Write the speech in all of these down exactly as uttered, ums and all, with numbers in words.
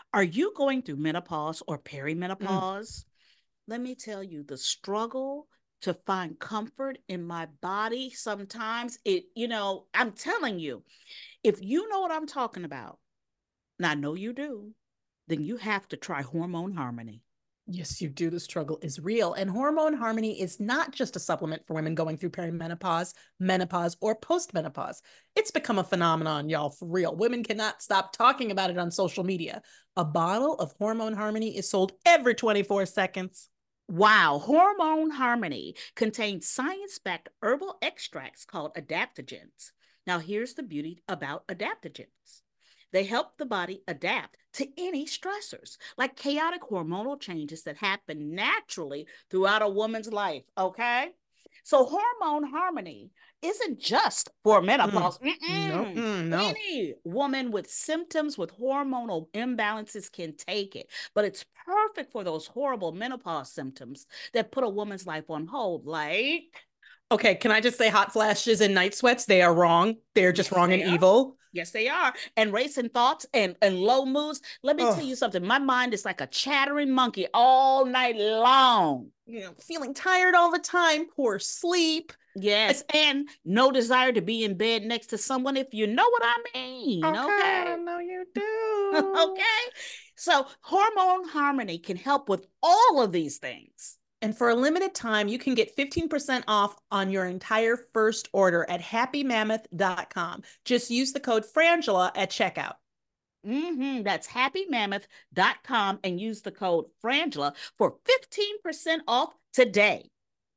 Are you going through menopause or Mm. perimenopause? Let me tell you, the struggle to find comfort in my body sometimes it, you know, I'm telling you, if you know what I'm talking about, and I know you do, then you have to try Hormone Harmony. Yes, you do. The struggle is real. And Hormone Harmony is not just a supplement for women going through perimenopause, menopause, or postmenopause. It's become a phenomenon, y'all, for real. Women cannot stop talking about it on social media. A bottle of Hormone Harmony is sold every twenty-four seconds. Wow, Hormone Harmony contains science backed herbal extracts called adaptogens. Now, here's the beauty about adaptogens, they help the body adapt to any stressors, like chaotic hormonal changes that happen naturally throughout a woman's life. Okay. So, Hormone Harmony isn't just for Mm. menopause. No, Mm-mm. mm, no. Any woman with symptoms with hormonal imbalances can take it, but it's perfect for those horrible menopause symptoms that put a woman's life on hold, like, Okay, can I just say hot flashes and night sweats? They are wrong. They're just yes, wrong and they are. evil. Yes, they are. And racing thoughts and, and low moods. Let me tell Oh, you something. My mind is like a chattering monkey all night long. you know, feeling tired all the time, poor sleep. Yes. And no desire to be in bed next to someone, if you know what I mean. Okay, Okay. I know you do. Okay. So, Hormone Harmony can help with all of these things. And for a limited time, you can get fifteen percent off on your entire first order at happy mammoth dot com. Just use the code Frangela at checkout. Mm-hmm. That's happy mammoth dot com and use the code Frangela for fifteen percent off today.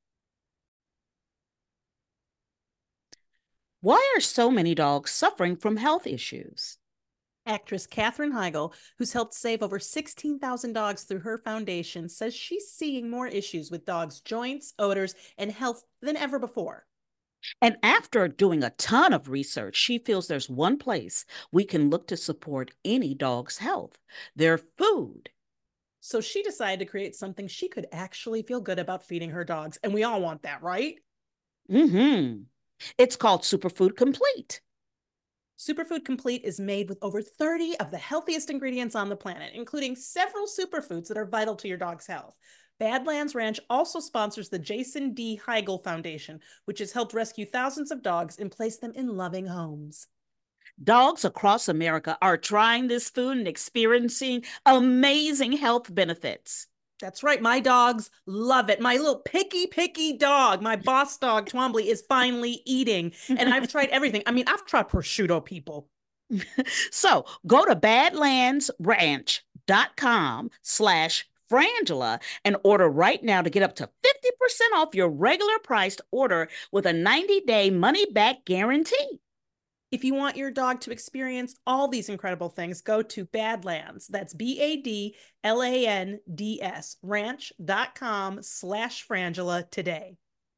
Why are so many dogs suffering from health issues? Actress Katherine Heigl, who's helped save over sixteen thousand dogs through her foundation, says she's seeing more issues with dogs' joints, odors, and health than ever before. And after doing a ton of research, she feels there's one place we can look to support any dog's health: their food. So she decided to create something she could actually feel good about feeding her dogs. And we all want that, right? Mm-hmm. It's called Superfood Complete. Superfood Complete is made with over thirty of the healthiest ingredients on the planet, including several superfoods that are vital to your dog's health. Badlands Ranch also sponsors the Jason D. Heigl Foundation, which has helped rescue thousands of dogs and place them in loving homes. Dogs across America are trying this food and experiencing amazing health benefits. That's right. My dogs love it. My little picky, picky dog, my boss dog, Twombly, is finally eating. And I've tried everything. I mean, I've tried prosciutto, people. So go to badlands ranch dot com slash Frangela and order right now to get up to fifty percent off your regular priced order with a ninety day money back guarantee. If you want your dog to experience all these incredible things, go to Badlands. That's B A D L A N D S, ranch.com slash Frangela today.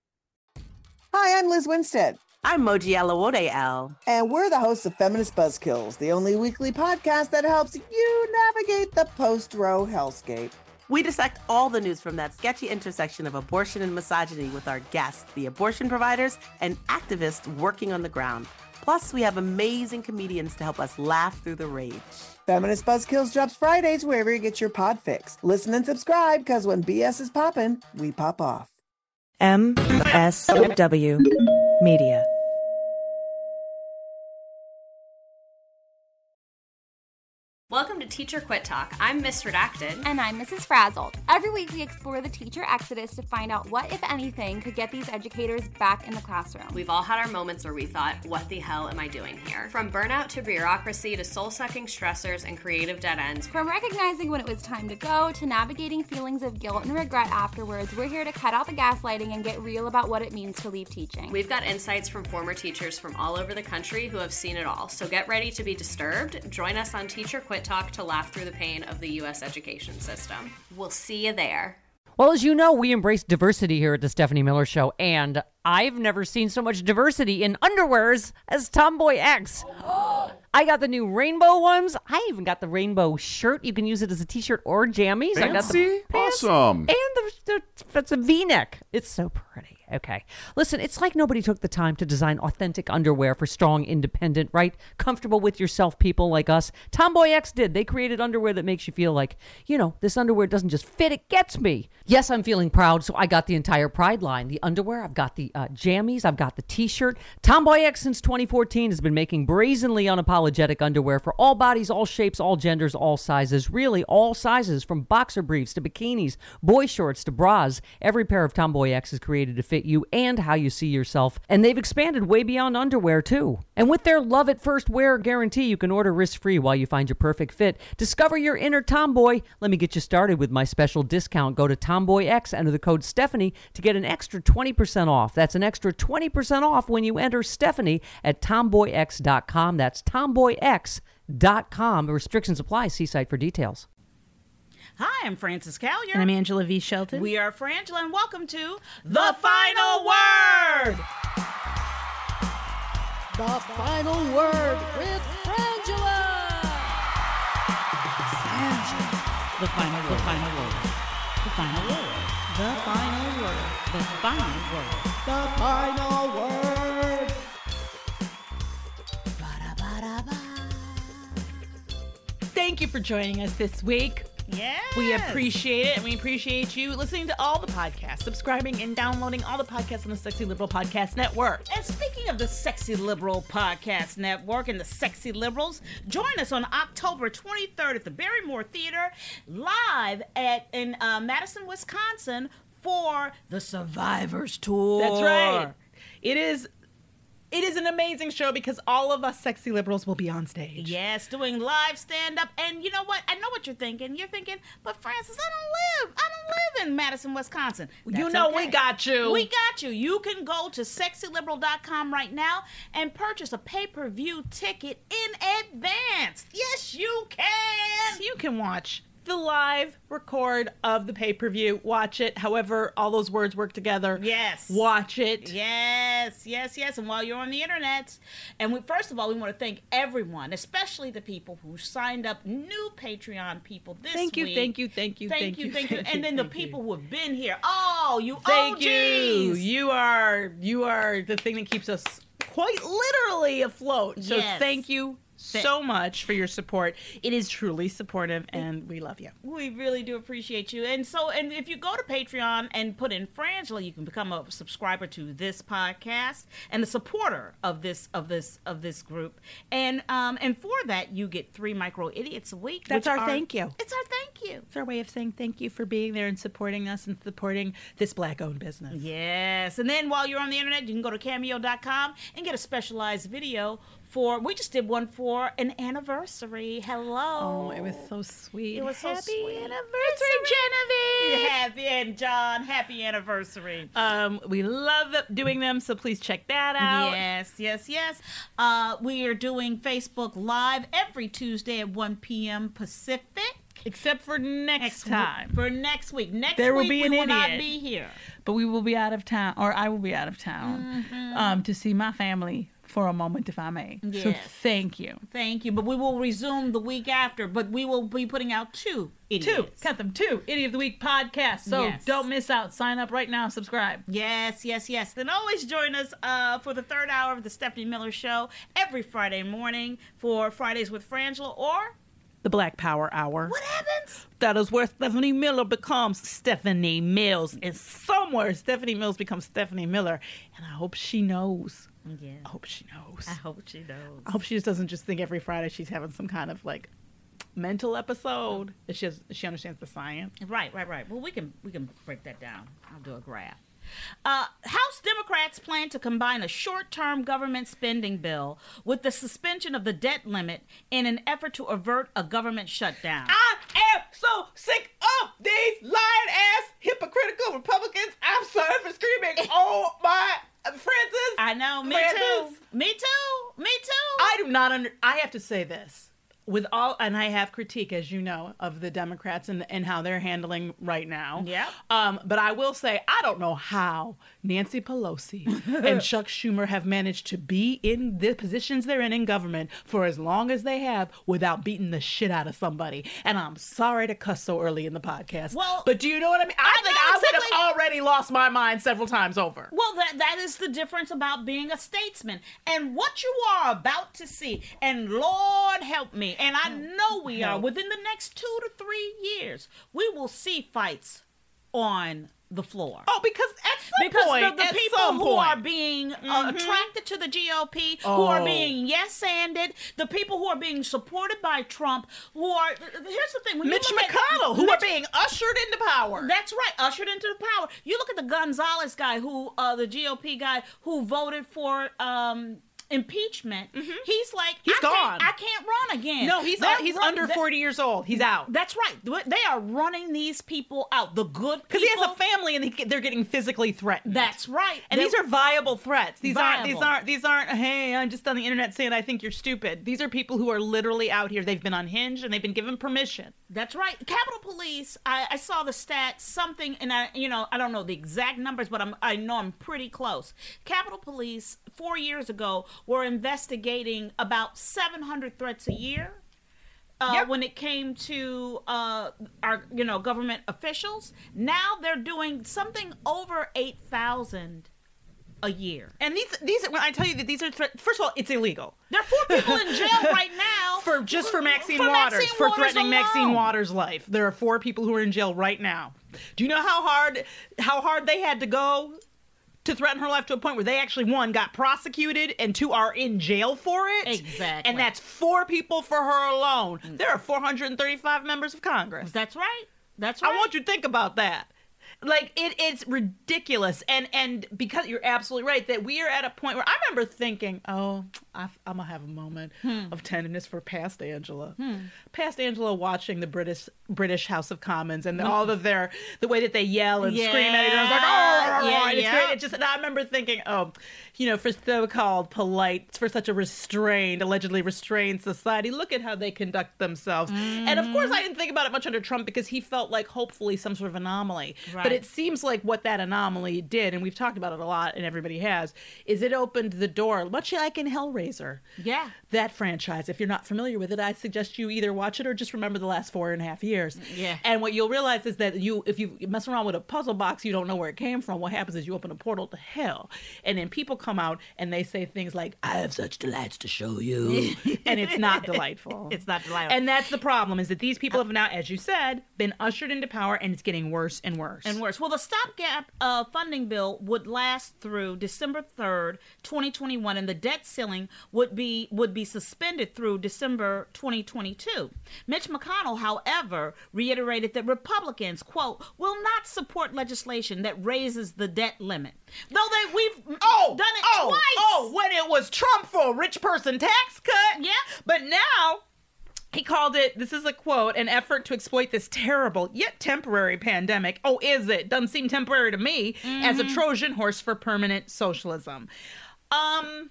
Hi, I'm Liz Winstead. I'm Moji Alawode L. And we're the hosts of Feminist Buzzkills, the only weekly podcast that helps you navigate the post-Roe hellscape. We dissect all the news from that sketchy intersection of abortion and misogyny with our guests, the abortion providers and activists working on the ground. Plus, we have amazing comedians to help us laugh through the rage. Feminist Buzzkills drops Fridays wherever you get your pod fix. Listen and subscribe, because when B S is popping, we pop off. M S W Media. Welcome to Teacher Quit Talk. I'm Miss Redacted. And I'm Missus Frazzled. Every week we explore the teacher exodus to find out what, if anything, could get these educators back in the classroom. We've all had our moments where we thought, what the hell am I doing here? From burnout to bureaucracy to soul-sucking stressors and creative dead ends. From recognizing when it was time to go to navigating feelings of guilt and regret afterwards, we're here to cut out the gaslighting and get real about what it means to leave teaching. We've got insights from former teachers from all over the country who have seen it all. So get ready to be disturbed. Join us on Teacher Quit Talk to laugh through the pain of the U S education system. We'll see you there. Well, as you know, we embrace diversity here at the Stephanie Miller Show, and I've never seen so much diversity in underwears as Tomboy X. I got the new rainbow ones. I even got the rainbow shirt. You can use it as a t-shirt or jammies. Fancy. I got the awesome. And the, the, it's a V-neck. It's so pretty. Okay. Listen, it's like nobody took the time to design authentic underwear for strong, independent, right? Comfortable with yourself people like us. Tomboy X did. They created underwear that makes you feel like, you know, this underwear doesn't just fit, it gets me. Yes, I'm feeling proud, so I got the entire Pride line. The underwear, I've got the uh, jammies, I've got the t-shirt. Tomboy X since twenty fourteen has been making brazenly unapologetic underwear for all bodies, all shapes, all genders, all sizes. Really, all sizes, from boxer briefs to bikinis, boy shorts to bras. Every pair of Tomboy X is created to fit you and how you see yourself. And they've expanded way beyond underwear, too. And with their love at first wear guarantee, you can order risk-free while you find your perfect fit. Discover your inner tomboy. Let me get you started with my special discount. Go to Tomboy X, enter the code Stephanie to get an extra twenty percent off. That's an extra twenty percent off when you enter Stephanie at tomboy x dot com. That's tomboy x dot com. Restrictions apply. See site for details. Hi, I'm Frances Callier. And I'm Angela V. Shelton. We are Frangela, and welcome to The Final Word. The Final Word with Frangela. The final word. The final word. The final word. The final word. The final word. The Final Word. Thank you for joining us this week. Yes. We appreciate it, and we appreciate you listening to all the podcasts, subscribing and downloading all the podcasts on the Sexy Liberal Podcast Network. And speaking of the Sexy Liberal Podcast Network and the Sexy Liberals, join us on October twenty-third at the Barrymore Theater, live at in uh, Madison, Wisconsin, for the Survivors Tour. That's right. It is... It is an amazing show because all of us sexy liberals will be on stage. Yes, doing live stand-up. And you know what? I know what you're thinking. You're thinking, but Frances, I don't live. I don't live in Madison, Wisconsin. That's you know okay. we got you. We got you. You can go to sexy liberal dot com right now and purchase a pay-per-view ticket in advance. Yes, you can. You can watch the live record of the pay-per-view. Watch it. However, all those words work together. Yes. Watch it. Yes, yes, yes. And while you're on the internet, and we, first of all, we want to thank everyone, especially the people who signed up, new Patreon people this thank you, week. Thank you, thank you, thank, thank you, you, thank you, thank and you, then the thank you. people who have been here. Oh, you Thank O Gs. you. You are you are the thing that keeps us quite literally afloat. So Yes. thank you so much for your support. It is truly supportive, and we love you. We really do appreciate you. And so, and if you go to Patreon and put in Frangela, you can become a subscriber to this podcast and a supporter of this of this of this group. And um and for that, you get three micro idiots a week. That's which our are- thank you. It's our thank you. It's our way of saying thank you for being there and supporting us and supporting this Black-owned business. Yes. And then while you're on the internet, you can go to cameo dot com and get a specialized video for, we just did one for an anniversary. Hello. Oh, it was so sweet. It was so Happy sweet. anniversary, Genevieve. Happy, and John, happy anniversary. Um, we love doing them, so please check that out. Yes, yes, yes. Uh, we are doing Facebook Live every Tuesday at one p.m. Pacific. Except for next, Next time. week- For next week. Next There will week be we an will not idiot. be here. But we will be out of town, or I will be out of town, Mm-hmm. um, to see my family for a moment, if I may. So Yes. thank you. Thank you. But we will resume the week after, but we will be putting out two idiots. Two, count them, two Idiot of the Week podcast. So Yes. don't miss out. Sign up right now. Subscribe. Yes, yes, yes. Then always join us uh, for the third hour of the Stephanie Miller Show every Friday morning for Fridays with Frangela, or The Black Power Hour. what happens? That is where Stephanie Miller becomes Stephanie Mills. And somewhere Stephanie Mills becomes Stephanie Miller. And I hope she knows. Yeah. I hope she knows. I hope she knows. I hope she just doesn't just think every Friday she's having some kind of like mental episode. That she has, she understands the science. Right, right, right. Well, we can we can break that down. I'll do a graph. Uh, House Democrats plan to combine a short-term government spending bill with the suspension of the debt limit in an effort to avert a government shutdown. I am so sick of these lying-ass, hypocritical Republicans. I'm sorry for screaming. Oh, my Frances. I know, me Frances. too. Me too. Me too. I do not under. I have to say this. with all, and I have critique, as you know, of the Democrats and, and how they're handling right now. Yeah. Um, but I will say, I don't know how Nancy Pelosi and Chuck Schumer have managed to be in the positions they're in in government for as long as they have without beating the shit out of somebody. And I'm sorry to cuss so early in the podcast. Well, but do you know what I mean? I, I think know I would exactly. have already lost my mind several times over. Well, that that is the difference about being a statesman. And what you are about to see, and Lord help me, and I know we are, within the next two to three years, we will see fights on the floor. Oh, because at some because point, the, the at people some who point. are being uh, Mhm. attracted to the G O P, who Oh. are being yes-anded, the people who are being supported by Trump, who are, here's the thing. When Mitch you look McConnell, at, who Mitch, are being ushered into power. That's right, ushered into the power. You look at the Gonzalez guy, who, uh, the G O P guy, who voted for um, impeachment. He's like, He's I can't- gone. I can't run again. No, he's They're he's run- under they- forty years old. He's out. That's right. They are running these people out. The good Because he has a people- family and he, they're getting physically threatened. That's right. And They- these are viable threats. These aren't these Viable. aren't these aren't hey, I'm just on the internet saying I think you're stupid. These are people who are literally out here. They've been unhinged and they've been given permission. That's right. Capitol Police, I, I saw the stats, something, and I, you know, I don't know the exact numbers, but I'm, I know I'm pretty close. Capitol Police, four years ago, were investigating about seven hundred threats a year. Uh, Yep. When it came to uh, our, you know, government officials, now they're doing something over eight thousand a year. And these these when I tell you that these are threats, first of all, it's illegal. There are four people in jail right now For just for Maxine for Waters, Maxine for Waters threatening Maxine alone. Waters' life. There are four people who are in jail right now. Do you know how hard how hard they had to go to threaten her life to a point where they actually, one, got prosecuted and two, are in jail for it? Exactly. And that's four people for her alone. There are four hundred thirty-five members of Congress. That's right. That's right. I want you to think about that. Like, it, it's ridiculous. And and because you're absolutely right that we are at a point where I remember thinking, oh, I, I'm going to have a moment Hmm. of tenderness for past Angela. Past Angela watching the British British House of Commons and all of their, the way that they yell and Yeah. scream at each other. I was like, oh, Yeah, and it's yeah. great. It just, and I remember thinking, oh, you know, for so-called polite, for such a restrained, allegedly restrained society, look at how they conduct themselves. And of course, I didn't think about it much under Trump because he felt like hopefully some sort of anomaly. Right. But it seems like what that anomaly did, and we've talked about it a lot, and everybody has, is it opened the door, much like in Hellraiser. Yeah. That franchise, if you're not familiar with it, I suggest you either watch it or just remember the last four and a half years. Yeah. And what you'll realize is that you, if you mess around with a puzzle box, you don't know where it came from. What happens is you open a portal to hell, and then people come out and they say things like, "I have such delights to show you," and it's not delightful. It's not delightful. And that's the problem: is that these people have now, as you said, been ushered into power, and it's getting worse and worse and worse. Well, the stopgap uh, funding bill would last through December third, twenty twenty-one, and the debt ceiling would be would be suspended through December twenty twenty-two. Mitch McConnell, however, reiterated that Republicans, quote, will not support legislation that raises the debt limit. Though they we've Oh, done it oh, twice. Oh, when it was Trump for a rich person tax cut. Yeah. But now he called it, this is a quote, an effort to exploit this terrible yet temporary pandemic. Oh, is it? Doesn't seem temporary to me, as a Trojan horse for permanent socialism. Um...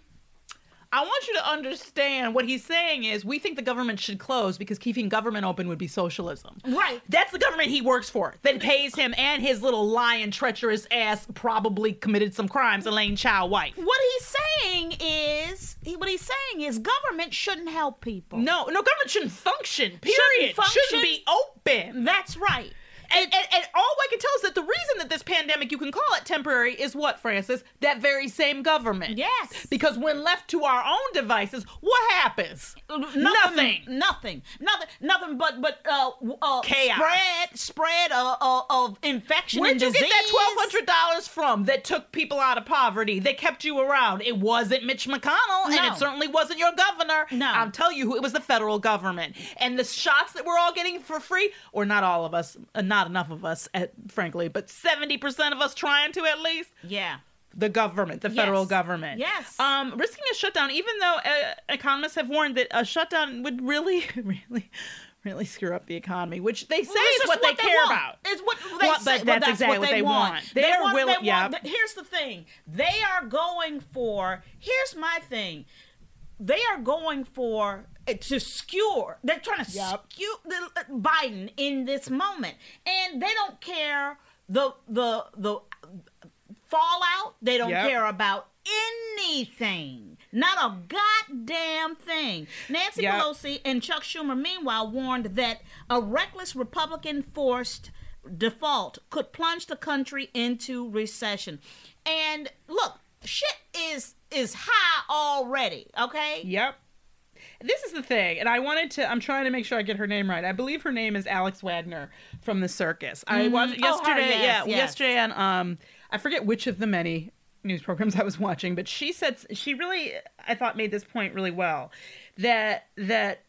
I want you to understand what he's saying is we think the government should close because keeping government open would be socialism. Right. That's the government he works for that pays him and his little lying, treacherous ass probably committed some crimes, Elaine Chao wife. What he's saying is, he, what he's saying is government shouldn't help people. No, no, government shouldn't function, period. Shouldn't function. Shouldn't be open. That's right. And, and, and all I can tell is that the reason that this pandemic, you can call it temporary, is what, Francis? That very same government. Yes. Because when left to our own devices, what happens? Nothing, Nothing. nothing, nothing, nothing but but uh, uh Chaos. spread, spread uh, uh, of infection Where'd and you disease. get that twelve hundred dollars from that took people out of poverty, that kept you around? It wasn't Mitch McConnell, and No. it certainly wasn't your governor. No. I'll tell you who, it was the federal government. And the shots that we're all getting for free, or not all of us, uh, not enough of us, at, frankly, but seventy percent of us trying to at least. Yeah. The government, the federal Yes. government. Yes. Um, risking a shutdown, even though uh, economists have warned that a shutdown would really, really, really screw up the economy, which they say Well, is it's what, just they what care want. about. It's what they Well, say. but Well, that's exactly what they want. They They're want- willing- they yeah. want- Here's the thing. They are going for. Here's my thing. They are going for to skewer. They're trying to Yep. skew the, Biden in this moment, and they don't care the the the fallout. They don't Yep. care about anything. Not a goddamn thing. Nancy Yep. Pelosi and Chuck Schumer, meanwhile, warned that a reckless Republican-forced default could plunge the country into recession. And look, shit is is high already. Okay. Yep. This is the thing, and I wanted to, I'm trying to make sure I get her name right. I believe her name is Alex Wagner from The Circus. I watched Oh, her, yesterday, yes, yeah, yes. yesterday on, um, I forget which of the many news programs I was watching, but she said, she really, I thought made this point really well, that, that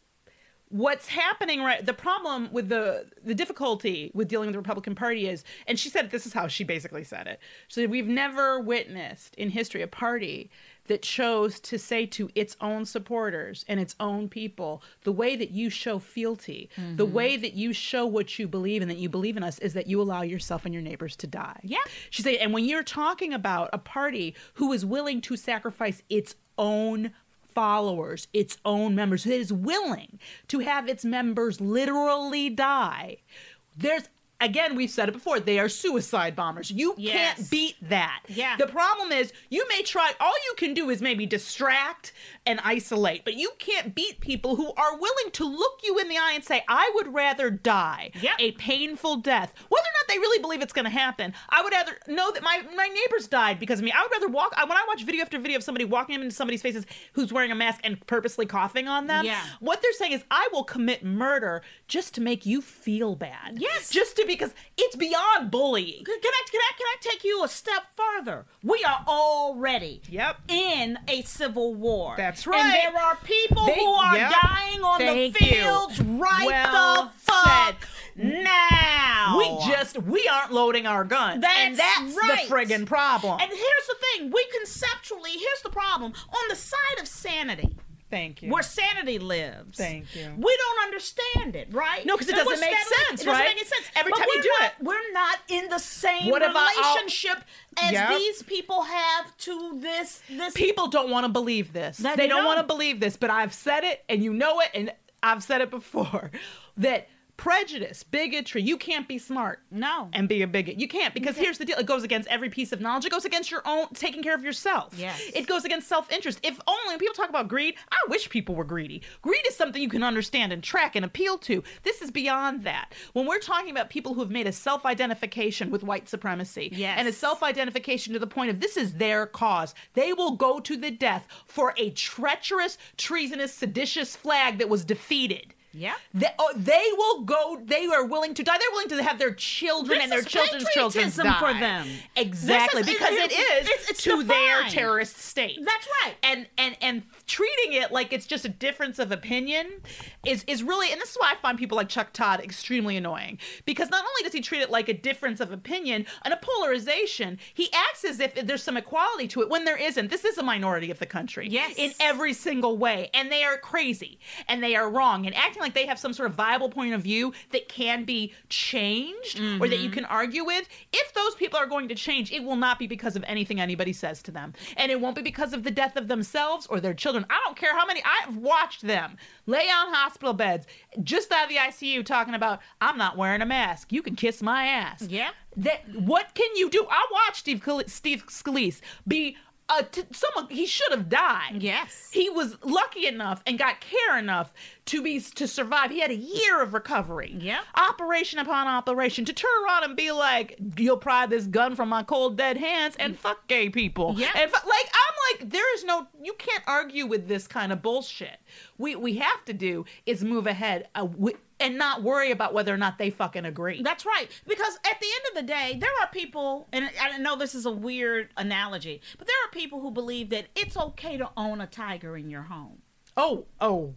what's happening right, the problem with the, the difficulty with dealing with the Republican Party is, and she said, this is how she basically said it. She said, we've never witnessed in history a party that chose to say to its own supporters and its own people, the way that you show fealty, mm-hmm. the way that you show what you believe and that you believe in us is that you allow yourself and your neighbors to die. Yeah. She said, and when you're talking about a party who is willing to sacrifice its own followers, its own members, that is willing to have its members literally die, there's again, we've said it before, they are suicide bombers. You Yes. can't beat that. Yeah. The problem is you may try, all you can do is maybe distract and isolate, but you can't beat people who are willing to look you in the eye and say, I would rather die Yep. a painful death. Whether or not they really believe it's going to happen, I would rather know that my, my neighbors died because of me. I would rather walk, I, when I watch video after video of somebody walking into somebody's faces who's wearing a mask and purposely coughing on them, Yeah. what they're saying is, I will commit murder just to make you feel bad. Yes. Just to, because it's beyond bullying. Can I, can I can I take you a step further? We are already Yep. in a civil war. That's right. And there are people They- who are yep. dying on Thank the you. fields right Well the fuck said. now. We just, we aren't loading our guns. and That's that's right. the friggin' problem. And here's the thing: we conceptually, here's the problem. On the side of sanity, Thank you. where sanity lives. Thank you. We don't understand it, right? No, 'cause it And doesn't we're make steadily- sense, it doesn't right? make any sense. Every But time you we're do not, it. we're not in the same What if I- I'll- relationship as Yep. these people have to this. This People don't want to believe this. That they you don't don't. want to believe this, but I've said it and you know it, and I've said it before, that prejudice, bigotry, you can't be smart. No. And be a bigot. You can't, because here's the deal. It goes against every piece of knowledge. It goes against your own taking care of yourself. Yes. It goes against self-interest. If only, when people talk about greed, I wish people were greedy. Greed is something you can understand and track and appeal to. This is beyond that. When we're talking about people who have made a self-identification with white supremacy, Yes. and a self-identification to the point of this is their cause, they will go to the death for a treacherous, treasonous, seditious flag that was defeated. Yeah. They, oh, they will go, they are willing to die. They're willing to have their children This and their is children's children patriotism die. for them. Exactly. This is- because it- it is it's- it's to their defined. terrorist state. That's right. And and and treating it like it's just a difference of opinion is is really, and this is why I find people like Chuck Todd extremely annoying. Because not only does he treat it like a difference of opinion and a polarization, he acts as if there's some equality to it when there isn't. This is a minority of the country. Yes. In every single way. And they are crazy. And they are wrong. And acting like they have some sort of viable point of view that can be changed or that you can argue with. If those people are going to change, it will not be because of anything anybody says to them. And it won't be because of the death of themselves or their children. I don't care how many, I've watched them lay on hospital beds just out of the I C U talking about, I'm not wearing a mask. You can kiss my ass. Yeah. That, what can you do? I watched Steve, Steve Scalise be Uh, t- someone he should have died. Yes. He was lucky enough and got care enough to be to survive. He had a year of recovery. Yeah. Operation upon operation to turn around and be like, "You'll pry this gun from my cold dead hands and fuck gay people." Yeah. And fu- like I'm like, there is no, you can't argue with this kind of bullshit. We we have to do is move ahead. Uh, we, and not worry about whether or not they fucking agree. That's right. Because at the end of the day, there are people, and I know this is a weird analogy, but there are people who believe that it's okay to own a tiger in your home. Oh, oh,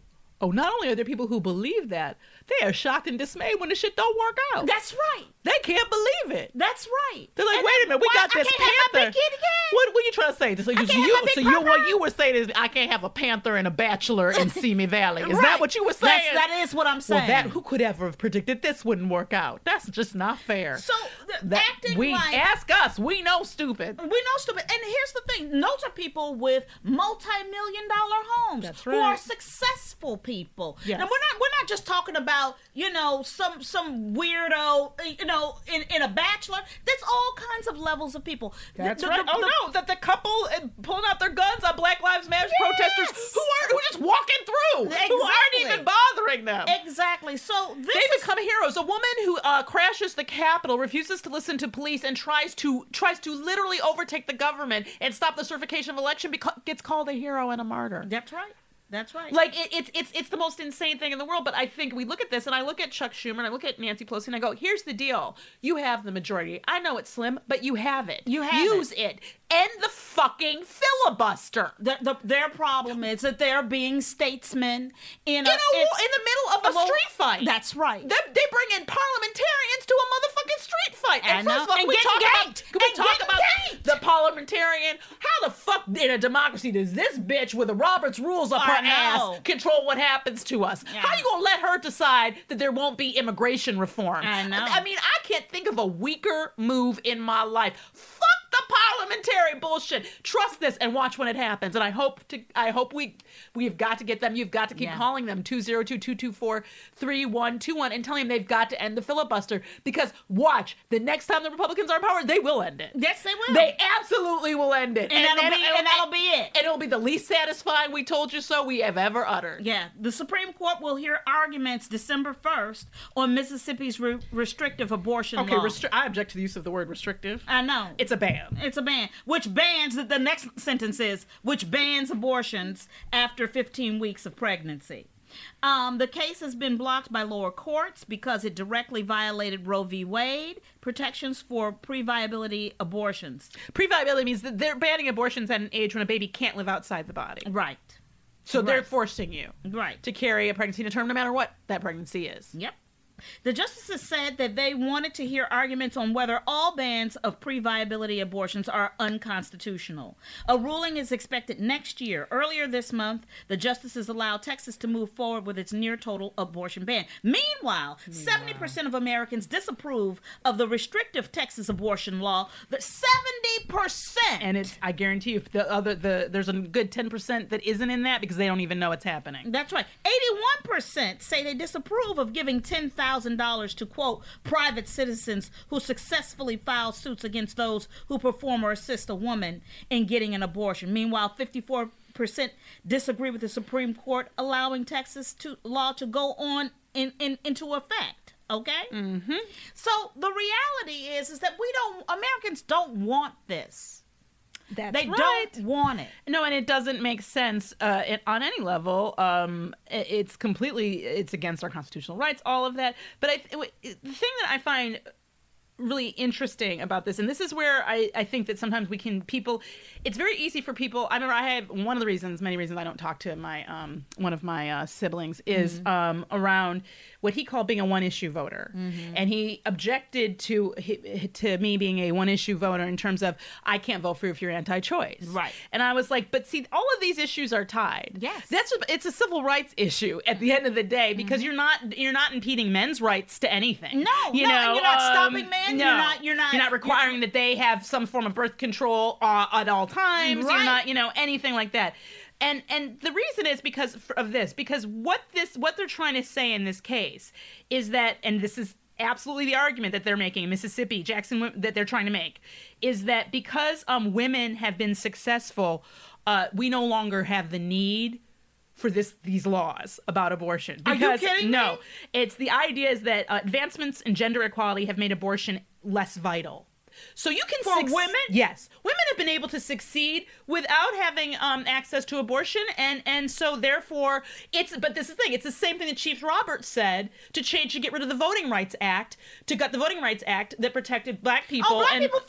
Oh, not only are there people who believe that, they are shocked and dismayed when the shit don't work out. That's right. They can't believe it. That's right. They're like, And wait then, a minute, we why- got I this can't have my panther. big kid again? What, what are you trying to say? So, you, can't you, have my so big you, papa? what you were saying is, I can't have a panther and a bachelor in Simi Valley. Is Right. that what you were saying? That's, that is what I'm saying. Well, that who could ever have predicted this wouldn't work out? That's just not fair. So th- That acting we like ask us, we know stupid. we know stupid. And here's the thing: those are people with multi-million dollar homes. That's Who right. are successful people. Yes. Now we're not we're not just talking about you know some some weirdo you know in, in a bachelor. That's all kinds of levels of people. That's The- the- right. the- oh the- no, that the couple uh, pulling out their guns on Black Lives Matter Yes. protesters who aren't who are just walking through, who aren't Exactly. even bothering them. Exactly. So this They is become heroes. A woman who uh, crashes the Capitol, refuses to listen to police, and tries to tries to literally overtake the government and stop the certification of election beca- gets called a hero and a martyr. that's right. That's right. Like it, it's it's it's the most insane thing in the world. But I think we look at this, and I look at Chuck Schumer, and I look at Nancy Pelosi, and I go, "Here's the deal: you have the majority. I know it's slim, but you have it. You have use it. End the fucking filibuster." The, the, their problem is that they're being statesmen in a, In, a, it's- in the middle of a well, street fight. That's right. They, they bring in parliamentarians to a motherfucking street fight. I And know. first of all, And can we get talk about, ganked. can we And talk get about ganked. the parliamentarian? How the fuck in a democracy does this bitch with the Roberts rules up I her know. ass control what happens to us? Yeah. How you gonna let her decide that there won't be immigration reform? I know. I mean, I can't think of a weaker move in my life. Fuck the parliamentary bullshit. Trust this and watch when it happens. And I hope to I hope we we've got to get them. You've got to keep Yeah. calling them two zero two, two two four, three one two one and telling them they've got to end the filibuster, because watch, the next time the Republicans are in power, they will end it. Yes, they will. They absolutely will end it. And that'll then- be- and that'll be it. And it'll be the least satisfying "we told you so" we have ever uttered. Yeah, the Supreme Court will hear arguments December first on Mississippi's re- restrictive abortion Okay, law. restri- I object to the use of the word restrictive. I know. It's a ban. It's a ban, which bans, the next sentence is, which bans abortions after fifteen weeks of pregnancy. Um, the case has been blocked by lower courts because it directly violated Roe v. Wade protections for pre-viability abortions. Pre-viability means that they're banning abortions at an age when a baby can't live outside the body. Right. So they're Right. forcing you Right. to carry a pregnancy to term no matter what that pregnancy is. Yep. The justices said that they wanted to hear arguments on whether all bans of pre-viability abortions are unconstitutional. A ruling is expected next year. Earlier this month, the justices allowed Texas to move forward with its near-total abortion ban. Meanwhile, seventy percent of Americans disapprove of the restrictive Texas abortion law. The seventy percent! And it's, I guarantee you, the other, the there's a good ten percent that isn't in that because they don't even know it's happening. That's right. eighty-one percent say they disapprove of giving ten thousand dollars to, quote, private citizens who successfully file suits against those who perform or assist a woman in getting an abortion. Meanwhile, fifty-four percent disagree with the Supreme Court allowing Texas to, law to go on in, in, into effect. Okay? Mm-hmm. So the reality is, is that we don't, Americans don't want this. That's They right. don't want it. No, and it doesn't make sense uh, it, on any level. Um, it- it's completely, it's against our constitutional rights, all of that. But I, it, the thing that I find really interesting about this, and this is where I, I think that sometimes we can, people, it's very easy for people. I remember I have, one of the reasons, many reasons I don't talk to my, um, one of my uh, siblings is Mm-hmm. um, around what he called being a one-issue voter. Mm-hmm. And he objected to to me being a one-issue voter in terms of, I can't vote for you if you're anti-choice. Right. And I was like, but see, all of these issues are tied. Yes. That's a, it's a civil rights issue at the end of the day, because you're not you're not impeding men's rights to anything. No, you no, know, you're not um, stopping men, No, you're not- you're not- You're not requiring that they have some form of birth control uh, at all times. Right. You're not, you know, anything like that. And and the reason is because of this, because what this what they're trying to say in this case is that, and this is absolutely the argument that they're making in Mississippi, Jackson, that they're trying to make, is that because um, women have been successful, uh, we no longer have the need for this these laws about abortion. Are you Because, kidding no, me? it's the idea is that uh, advancements in gender equality have made abortion less vital. So you can For women? Yes, women have been able to succeed without having um, access to abortion, and and so therefore it's. But this is the thing: it's the same thing that Chief Roberts said to change to get rid of the Voting Rights Act, to gut the Voting Rights Act that protected Black people. Oh, Black and, people fine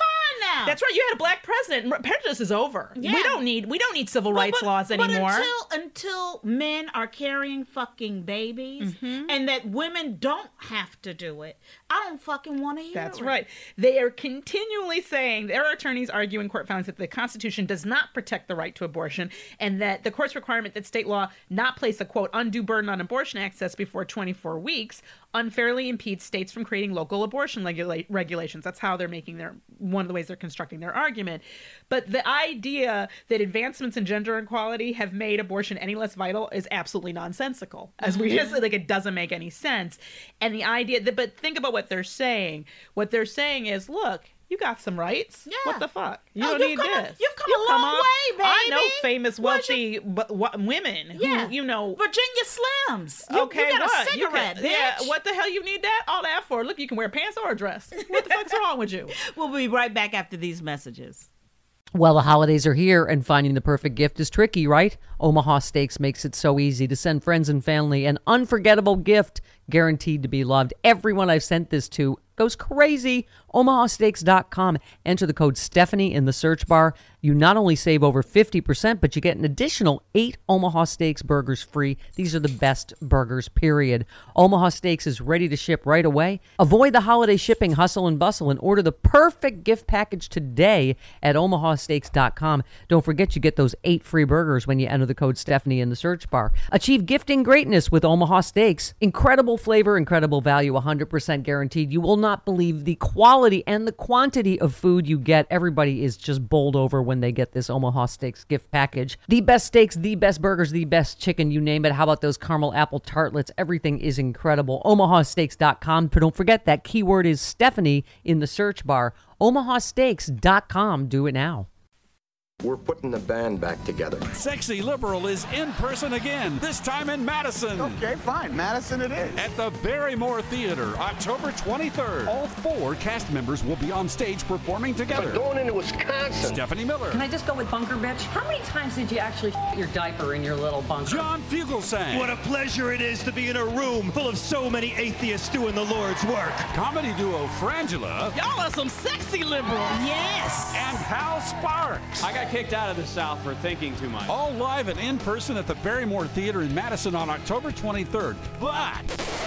now. That's right. You had a black president. Prejudice is over. Yeah. We don't need we don't need civil But- rights but- laws but anymore. until until men are carrying fucking babies Mm-hmm. and that women don't have to do it, I don't fucking want to hear That's it. right. They are continually saying, their attorneys argue in court filings that the Constitution does not protect the right to abortion and that the court's requirement that state law not place a, quote, undue burden on abortion access before twenty-four weeks unfairly impedes states from creating local abortion regula- regulations. That's how they're making their, one of the ways they're constructing their argument. But the idea that advancements in gender equality have made abortion any less vital is absolutely nonsensical. As we just, like, it doesn't make any sense. And the idea that, but think about what they're saying. What they're saying is, look, you got some rights. Yeah. What the fuck? You Oh, don't you've need come a- this. you've come a long up- way, I know baby. famous, What'd wealthy bu- wa- women Yeah. who, you know. Virginia Slims. You, Okay, you got what? a You cigarette, can- bitch. Yeah, what the hell you need that? All that for? Look, you can wear pants or a dress. What the fuck's wrong with you? We'll be right back after these messages. Well, the holidays are here, and finding the perfect gift is tricky, right? Omaha Steaks makes it so easy to send friends and family an unforgettable gift guaranteed to be loved. Everyone I've sent this to goes crazy. Omaha Steaks dot com. Enter the code Stephanie in the search bar. You not only save over fifty percent, but you get an additional eight Omaha Steaks burgers free. These are the best burgers, period. Omaha Steaks is ready to ship right away. Avoid the holiday shipping hustle and bustle and order the perfect gift package today at Omaha Steaks dot com. Don't forget you get those eight free burgers when you enter the code Stephanie in the search bar. Achieve gifting greatness with Omaha Steaks. Incredible flavor, incredible value, one hundred percent guaranteed. You will not believe the quality and the quantity of food you get. Everybody is just bowled over when they get this Omaha Steaks gift package. The best steaks, the best burgers, the best chicken, you name it. How about those caramel apple tartlets? Everything is incredible. Omaha Steaks dot com. But don't forget that keyword is Stephanie in the search bar. Omaha Steaks dot com. Do it now. We're putting the band back together. Sexy Liberal is in person again, this time in Madison. Okay, fine. Madison it is. At the Barrymore Theater, October twenty-third. All four cast members will be on stage performing together. But going into Wisconsin. Stephanie Miller. Can I just go with bunker bitch? How many times did you actually shit your diaper in your little bunker? John Fugelsang. What a pleasure it is to be in a room full of so many atheists doing the Lord's work. Comedy duo Frangela. Y'all are some sexy liberals. Yes. And Hal Sparks. I got kicked out of the South for thinking too much. All live and in person at the Barrymore Theater in Madison on October twenty-third. But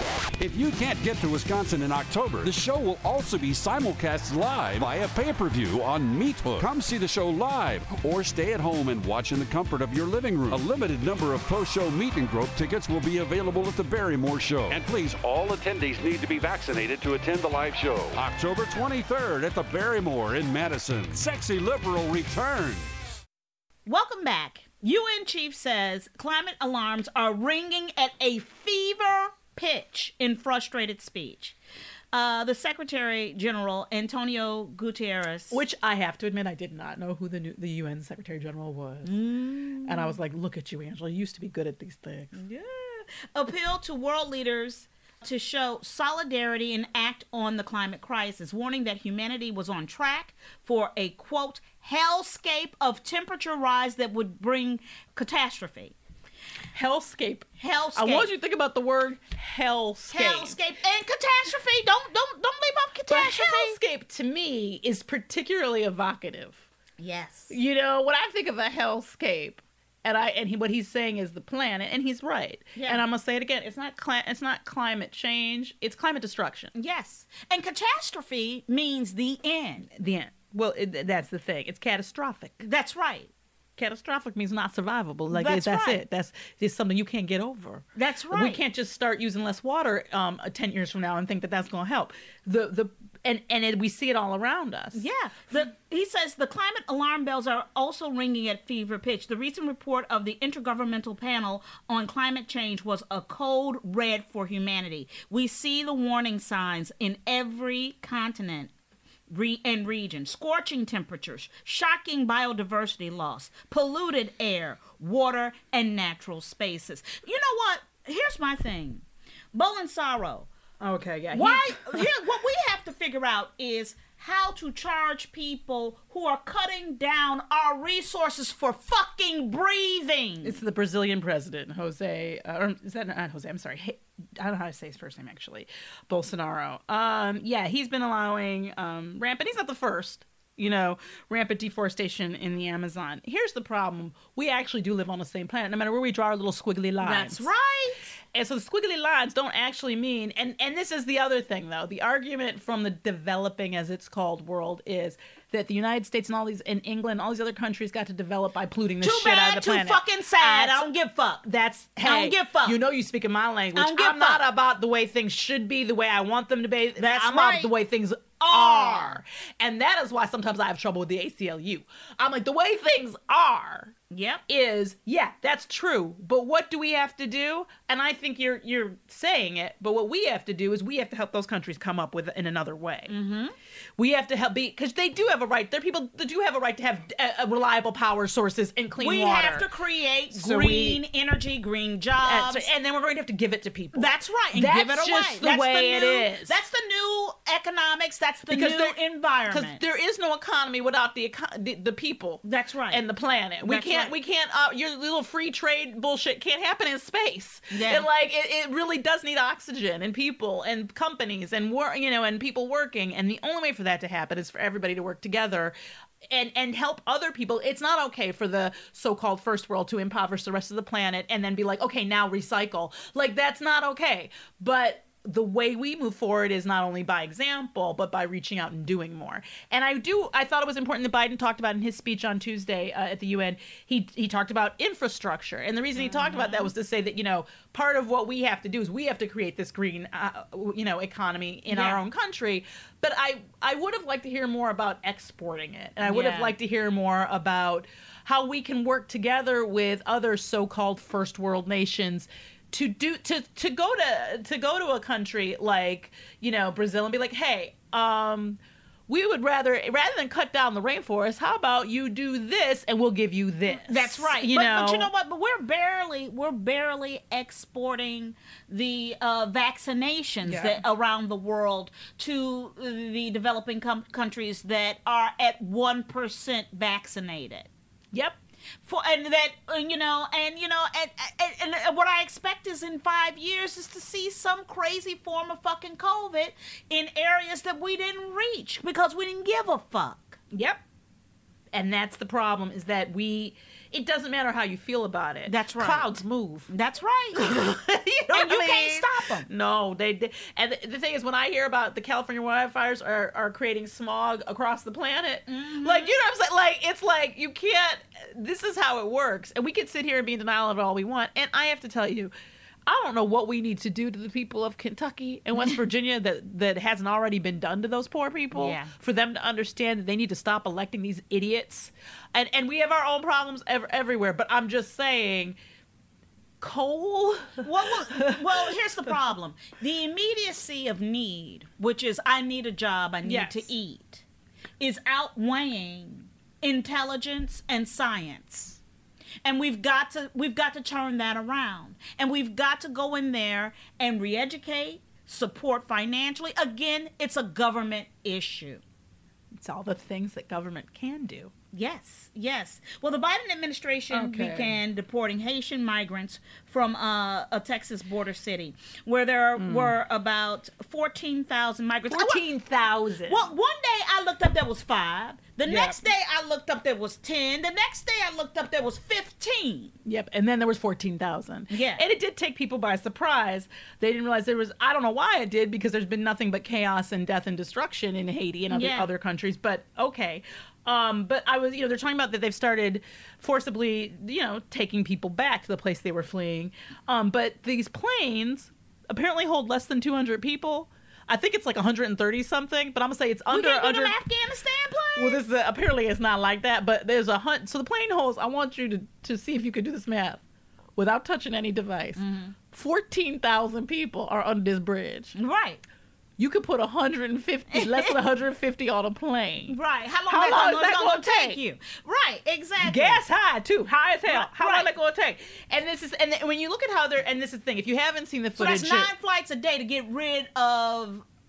if you can't get to Wisconsin in October, the show will also be simulcast live via pay-per-view on Meathook. Come see the show live or stay at home and watch in the comfort of your living room. A limited number of post-show meet and grope tickets will be available at the Barrymore show. And please, all attendees need to be vaccinated to attend the live show. October twenty-third at the Barrymore in Madison. Sexy Liberal returns. Welcome back. U N chief says climate alarms are ringing at a fever pitch in frustrated speech. Uh, the Secretary General, Antonio Guterres. Which I have to admit, I did not know who the new, the U N Secretary General was. Mm. And I was like, look at you, Angela. You used to be good at these things. Yeah. Appealed to world leaders to show solidarity and act on the climate crisis, warning that humanity was on track for a, quote, hellscape of temperature rise that would bring catastrophe. Hellscape. Hellscape. I want you to think about the word hellscape. Hellscape and catastrophe. Don't don't don't leave out catastrophe. But hellscape to me is particularly evocative. Yes. You know, when I think of a hellscape, and I and he, what he's saying is the planet, and he's right. Yeah. And I'm gonna say it again. It's not cli- it's not climate change. It's climate destruction. Yes. And catastrophe means the end. The end. Well, it, that's the thing. It's catastrophic. That's right. Catastrophic means not survivable. Like That's that's right. it. That's just something you can't get over. That's right. We can't just start using less water um, ten years from now and think that that's going to help. The the and and it, we see it all around us. Yeah. The, he says the climate alarm bells are also ringing at fever pitch. The recent report of the Intergovernmental Panel on Climate Change was a code red for humanity. We see the warning signs in every continent Re- and region: scorching temperatures, shocking biodiversity loss, polluted air, water, and natural spaces. You know what? Here's my thing. Bolsonaro. Okay, yeah. Why? Here, what we have to figure out is how to charge people who are cutting down our resources for fucking breathing. It's the Brazilian president, Jose. Uh, or is that not Jose? I'm sorry. Hey, I don't know how to say his first name, actually. Bolsonaro. Um, yeah, he's been allowing um, rampant. He's not the first. you know, rampant deforestation in the Amazon. Here's the problem. We actually do live on the same planet, no matter where we draw our little squiggly lines. That's right. And so the squiggly lines don't actually mean, and, and this is the other thing, though. The argument from the developing, as it's called, world is that the United States and all these, in England, all these other countries got to develop by polluting the too shit bad, out of the planet. Too fucking sad. That's, I don't give a fuck. That's, hey, I don't give a fuck. You know you speak in my language. I don't give I'm a fuck. not about the way things should be, the way I want them to be. That's I'm right. about the way things are. And that is why sometimes I have trouble with the A C L U. I'm like, the way things are yep. is, yeah, that's true. But what do we have to do? And I think you're you're saying it, but what we have to do is we have to help those countries come up with it in another way. Mm-hmm. We have to help be, because they do have a right, there are people that do have a right to have uh, reliable power sources and clean we water. We have to create so green we, energy, green jobs. And, and then we're going to have to give it to people. That's right. And that's give it away. just the that's way the new, it is. That's the new economics. That's the because new there, environment. Because there is no economy without the, the the people. That's right. And the planet. We That's can't. right. We can't. Uh, your little free trade bullshit can't happen in space. Yeah. And like it, it really does need oxygen and people and companies and work. You know, and people working. And the only way for that to happen is for everybody to work together. And and help other people. It's not okay for the so-called first world to impoverish the rest of the planet and then be like, okay, now recycle. Like, that's not okay. But the way we move forward is not only by example, but by reaching out and doing more. And I do, I thought it was important that Biden talked about in his speech on Tuesday uh, at the U N, he he talked about infrastructure. And the reason he mm-hmm. talked about that was to say that, you know, part of what we have to do is we have to create this green, uh, you know, economy in yeah. our own country. But I, I would have liked to hear more about exporting it. And I would yeah. have liked to hear more about how we can work together with other so-called first world nations to do to to go to to go to a country like, you know, Brazil and be like, hey, um we would rather rather than cut down the rainforest, how about you do this and we'll give you this. That's right. You but, know, but you know what? But we're barely we're barely exporting the uh, vaccinations yeah. that around the world to the developing com- countries that are at one percent vaccinated. Yep. For and that uh, you know and you know and, and and what I expect is in five years is to see some crazy form of fucking COVID in areas that we didn't reach because we didn't give a fuck. Yep. And that's the problem, is that we, it doesn't matter how you feel about it. That's right. Clouds move. That's right. you know and you mean? Can't stop them. No, they, they and the, the thing is, when I hear about the California wildfires are, are creating smog across the planet, mm-hmm. like, you know what I'm saying? Like, it's like, you can't, this is how it works. And we can sit here and be in denial of it all we want. And I have to tell you, I don't know what we need to do to the people of Kentucky and West Virginia that, that hasn't already been done to those poor people yeah. for them to understand that they need to stop electing these idiots. And and we have our own problems ev- everywhere. But I'm just saying, coal? Well, well, well, here's the problem. The immediacy of need, which is I need a job, I need yes. to eat, is outweighing intelligence and science. And we've got to we've got to turn that around. And we've got to go in there and re-educate, support financially. Again, it's a government issue. It's all the things that government can do. Yes, yes. Well, the Biden administration okay. began deporting Haitian migrants from uh, a Texas border city where there mm. were about fourteen thousand migrants. fourteen thousand. Well, one day I looked up there was five. The yep. next day I looked up there was ten. The next day I looked up there was fifteen. Yep, and then there was fourteen thousand. Yeah. And it did take people by surprise. They didn't realize there was, I don't know why it did, because there's been nothing but chaos and death and destruction in Haiti and other, yeah. other countries, but okay. Um, but I was, you know, they're talking about that they've started forcibly, you know, taking people back to the place they were fleeing. Um, but these planes apparently hold less than two hundred people. I think it's like one hundred thirty something, but I'm gonna say it's under. We can't under do them Afghanistan planes. Well, this is a, apparently it's not like that, but there's a hunt. So the plane holds. I want you to to see if you could do this math without touching any device. Mm-hmm. Fourteen thousand people are under this bridge. Right. You could put one hundred fifty, less than one hundred fifty on a plane. Right. How long, How that, long long is that gonna going to take? take you? Right. Exactly. Gas high too, high as hell. Right, How right. long is that going to take? And this is, and when you look at how they're, and this is the thing, if you haven't seen the So footage, that's nine flights a day to get rid of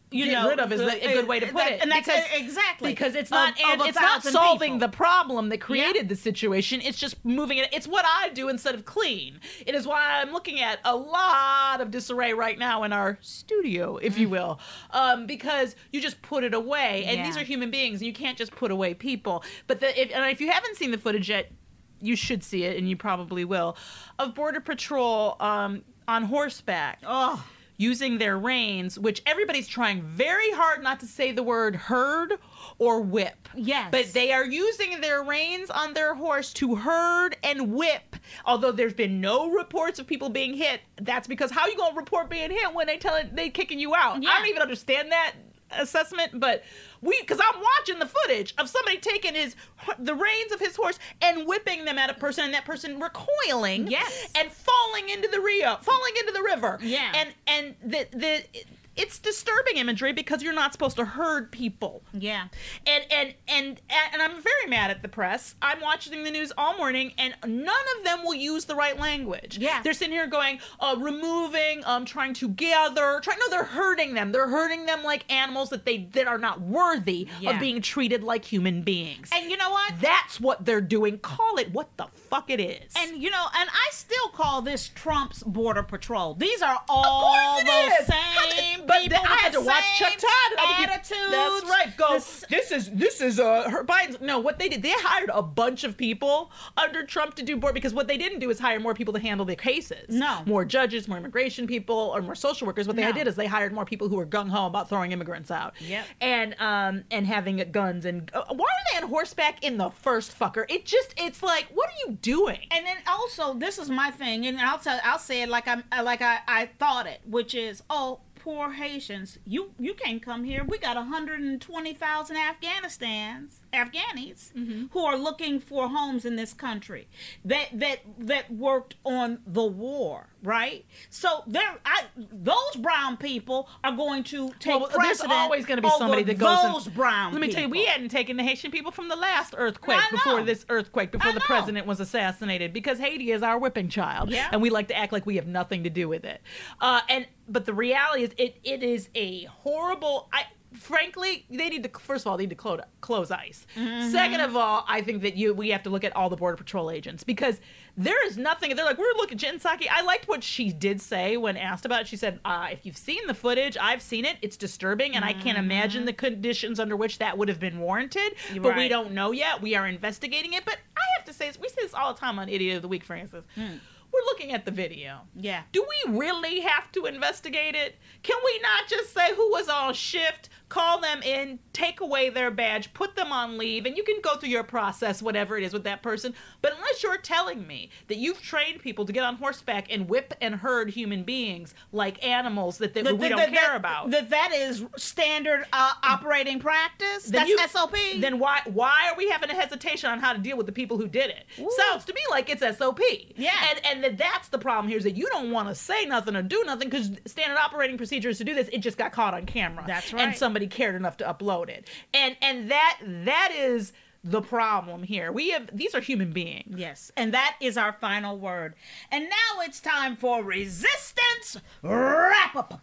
you get know, rid of is the, a good way to put that, it. And that's because, exactly because it's not of, and of it's not solving people. the problem that created yeah. the situation. It's just moving it. It's what I do instead of clean. It is why I'm looking at a lot of disarray right now in our studio, if you will, um, because you just put it away, and yeah. these are human beings, and you can't just put away people. But the, if, and if you haven't seen the footage yet, you should see it, and you probably will, of Border Patrol um, on horseback. Oh. Using their reins, which everybody's trying very hard not to say the word herd or whip. Yes. But they are using their reins on their horse to herd and whip. Although there's been no reports of people being hit. That's because how you going to report being hit when they tell it they kicking you out? Yeah. I don't even understand that assessment, but we, because I'm watching the footage of somebody taking his the reins of his horse and whipping them at a person, and that person recoiling, yes, and falling into the Rio, falling into the river, yeah, and and the the. It's disturbing imagery because you're not supposed to herd people. Yeah. And and and and I'm very mad at the press. I'm watching the news all morning, and none of them will use the right language. Yeah. They're sitting here going, uh, removing, um, trying to gather, trying. No, they're hurting them. They're hurting them like animals that they that are not worthy yeah. of being treated like human beings. And you know what? That's what they're doing. Call it what the fuck it is. And you know, and I still call this Trump's Border Patrol. These are all the is. same. But the, I had to watch Chuck Todd. Attitudes. That's right. Go. This, this is this is uh her Biden's. No, what they did, they hired a bunch of people under Trump to do board because what they didn't do is hire more people to handle the cases. No, more judges, more immigration people, or more social workers. What they no. did is they hired more people who were gung ho about throwing immigrants out. Yep. And um and having guns and uh, why are they on horseback in the first fucker? It just it's like what are you doing? And then also this is my thing, and I'll tell I'll say it like I'm like I I thought it, which is oh. Poor Haitians, you you can't come here. We got one hundred twenty thousand Afghanistans, Afghanis, mm-hmm. who are looking for homes in this country that that that worked on the war, right? So there, I those brown people are going to take well, precedent. There's always going to be somebody that goes. Those and, brown. Let me people. tell you, we hadn't taken the Haitian people from the last earthquake before this earthquake, before I the know. president was assassinated, because Haiti is our whipping child, yeah. and we like to act like we have nothing to do with it. Uh, and but the reality is, it it is a horrible. I. Frankly, they need to, first of all, they need to close, close ICE. Mm-hmm. Second of all, I think that you we have to look at all the Border Patrol agents, because there is nothing, they're like, we're looking, Jen Psaki, I liked what she did say when asked about it. She said, uh, if you've seen the footage, I've seen it, it's disturbing, and mm-hmm. I can't imagine the conditions under which that would have been warranted, You're but right. we don't know yet. We are investigating it, but I have to say, we say this all the time on Idiot of the Week, Francis. Mm. We're looking at the video. Yeah. Do we really have to investigate it? Can we not just say who was on shift, call them in, take away their badge, put them on leave, and you can go through your process, whatever it is with that person. But unless you're telling me that you've trained people to get on horseback and whip and herd human beings like animals that, that the, we the, don't the, care that, about. That that is standard uh, operating practice? Then That's you, S O P? Then why why are we having a hesitation on how to deal with the people who did it? Ooh. Sounds to me like it's S O P. Yeah. And and that that's the problem here, is that you don't want to say nothing or do nothing because standard operating procedures to do this, it just got caught on camera. That's right. And somebody cared enough to upload it. And and that that is the problem here. We have these are human beings. Yes. And that is our final word. And now it's time for resistance wrap up.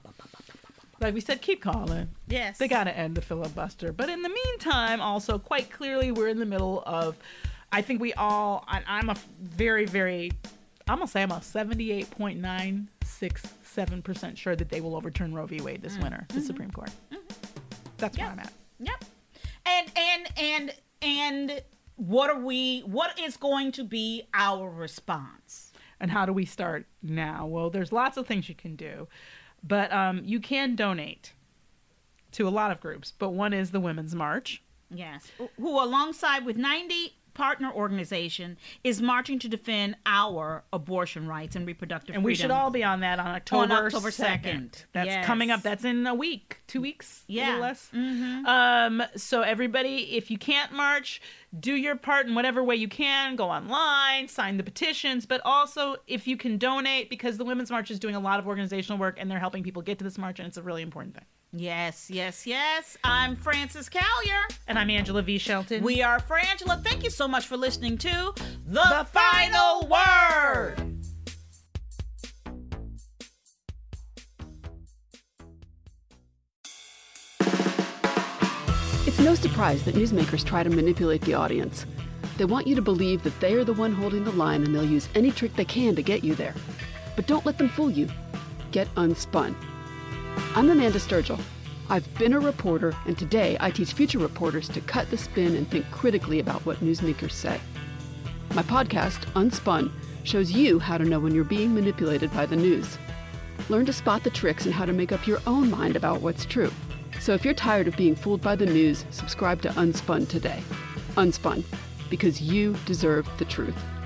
Like we said, keep calling. Yes. They got to end the filibuster. But in the meantime, also, quite clearly, we're in the middle of, I think we all, I, I'm a very, very, I'm going to say I'm a seventy-eight point nine six seven percent sure that they will overturn Roe v. Wade this mm-hmm. winter, the mm-hmm. Supreme Court. Mm-hmm. That's yep. where I'm at. Yep. And, and, and, and what are we, what is going to be our response? And how do we start now? Well, there's lots of things you can do. But um, you can donate to a lot of groups, but one is the Women's March. Yes, who alongside with ninety partner organization is marching to defend our abortion rights and reproductive and freedom. we should all be on that on October, on October second. That's yes. coming up. That's in a week, two weeks, yeah. a little less. Mm-hmm. Um, so everybody, if you can't march, do your part in whatever way you can. Go online, sign the petitions, but also if you can donate, because the Women's March is doing a lot of organizational work and they're helping people get to this march, and it's a really important thing. Yes, yes, yes. I'm Frances Callier. And I'm Angela V. Shelton. We are Frangela. Thank you so much for listening to The, the Final Word. It's no surprise that newsmakers try to manipulate the audience. They want you to believe that they are the one holding the line and they'll use any trick they can to get you there. But don't let them fool you. Get unspun. I'm Amanda Sturgill. I've been a reporter, and today I teach future reporters to cut the spin and think critically about what newsmakers say. My podcast, Unspun, shows you how to know when you're being manipulated by the news. Learn to spot the tricks and how to make up your own mind about what's true. So if you're tired of being fooled by the news, subscribe to Unspun today. Unspun, because you deserve the truth.